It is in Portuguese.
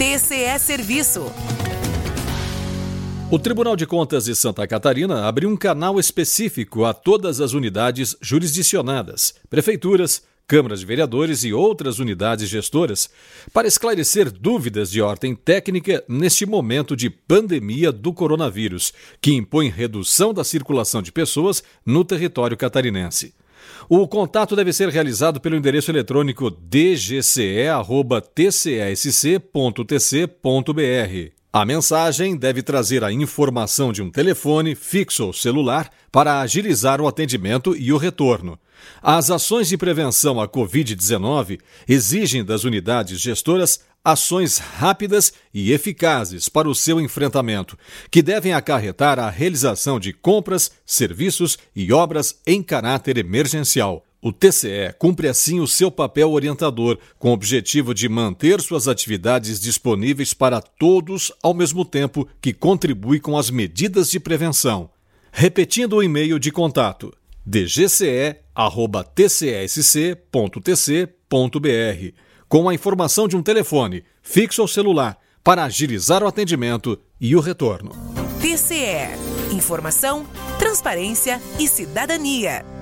TCE Serviço. O Tribunal de Contas de Santa Catarina abriu um canal específico a todas as unidades jurisdicionadas, prefeituras, câmaras de vereadores e outras unidades gestoras, para esclarecer dúvidas de ordem técnica neste momento de pandemia do coronavírus, que impõe redução da circulação de pessoas no território catarinense. O contato deve ser realizado pelo endereço eletrônico dgce@tcsc.tc.br. A mensagem deve trazer a informação de um telefone fixo ou celular para agilizar o atendimento e o retorno. As ações de prevenção à Covid-19 exigem das unidades gestoras ações rápidas e eficazes para o seu enfrentamento, que devem acarretar a realização de compras, serviços e obras em caráter emergencial. O TCE cumpre assim o seu papel orientador, com o objetivo de manter suas atividades disponíveis para todos ao mesmo tempo que contribui com as medidas de prevenção. Repetindo o e-mail de contato: dgce@tcsc.tc.br, com a informação de um telefone fixo ou celular para agilizar o atendimento e o retorno. TCE. Informação, transparência e cidadania.